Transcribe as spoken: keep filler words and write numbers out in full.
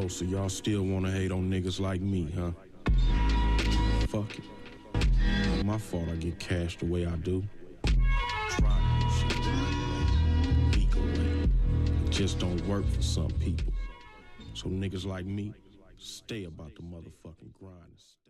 Oh, so y'all still wanna hate on niggas like me, huh? Fuck it. Not my fault I get cash the way I do. Try to do shit the right way, legal way. It just don't work for some people. So niggas like me, stay about the motherfucking grind.